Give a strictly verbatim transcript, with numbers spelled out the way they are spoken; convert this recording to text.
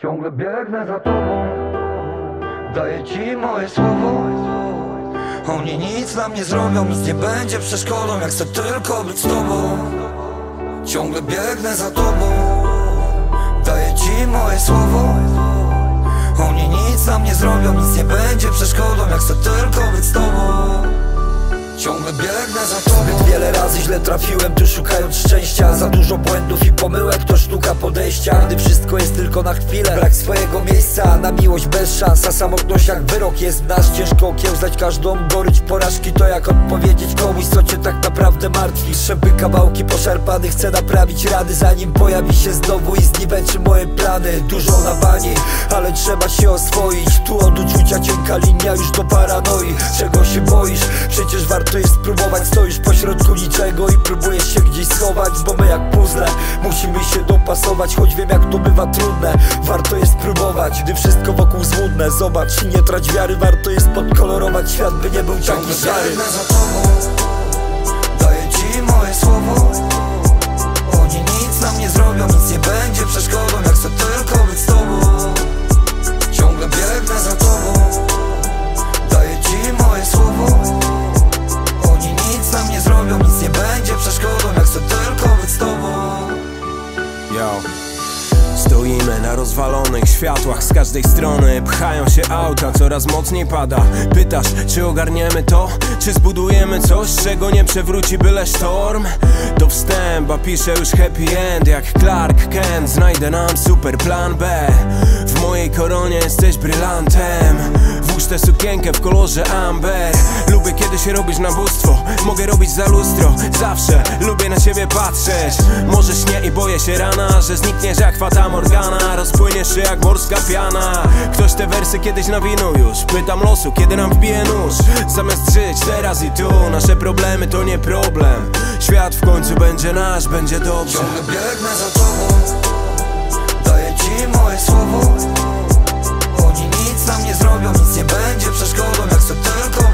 Ciągle biegnę za tobą, daję ci moje słowo. Oni nic nam nie zrobią, nic nie będzie przeszkodą, jak chcę tylko być z tobą. Ciągle biegnę za tobą, daję ci moje słowo. Oni nic nam nie zrobią, nic nie będzie przeszkodą, jak chcę tylko być z tobą. Ciągle biegnę za tobą. Zbyt wiele razy źle trafiłem tu szukając szczęścia. Za dużo błędów i pomyłek to sztuka podejścia. Gdy wszystko jest tylko na chwilę, brak swojego miejsca, na miłość bez szans, a samotność jak wyrok jest w nas. Ciężko okiełznać każdą gorycz porażki. To jak odpowiedzieć komuś, co cię tak naprawdę martwi. Strzępy kawałki poszarpany, chcę naprawić rany, zanim pojawi się znowu i zniweczy moje plany. Dużo na bani, ale trzeba się oswoić. Tu od uczucia cienka linia już do paranoi. Czego się boisz? Przecież warto jest spróbować. Stoisz pośrodku niczego i próbujesz się gdzieś schować. Bo my jak puzzle musimy się dopasować. Choć wiem jak to bywa trudne, warto jest próbować. Gdy wszystko wokół złudne, zobacz i nie trać wiary. Warto jest podkolorować świat, by nie był taki szary. Biegnę za tobą, daję ci moje słowo. Oni nic nam nie zrobią, nic nie będzie przeszkodą, jak chcę tylko być z tobą. Ciągle biegnę za tobą, daję ci moje słowo. Nic nam nie zrobią, nic nie będzie przeszkodą, jak chcę tylko być z tobą. Yo. Stoimy na rozwalonych światłach z każdej strony. Pchają się auta, coraz mocniej pada. Pytasz, czy ogarniemy to? Czy zbudujemy coś, czego nie przewróci byle sztorm? To wstęp, a piszę już happy end. Jak Clark Kent, znajdę nam super plan B. W mojej koronie jesteś brylantem. Włóż tę sukienkę w kolorze amber. Lubię kiedy się robisz na bóstwo. Mogę robić za lustro, zawsze lubię na ciebie patrzeć. Może śnię i boję się rana, że znikniesz jak Fata Morgana. Rozpłyniesz się jak morska piana. Ktoś te wersy kiedyś nawinął już. Pytam losu, kiedy nam wbije nóż. Zamiast żyć teraz i tu, nasze problemy to nie problem. Świat w końcu będzie nasz, będzie dobrze. Ciągle biegnę za tobą, daję ci moje słowo. Oni nic nam nie zrobią, nic nie będzie przeszkodą, jak chcę tylko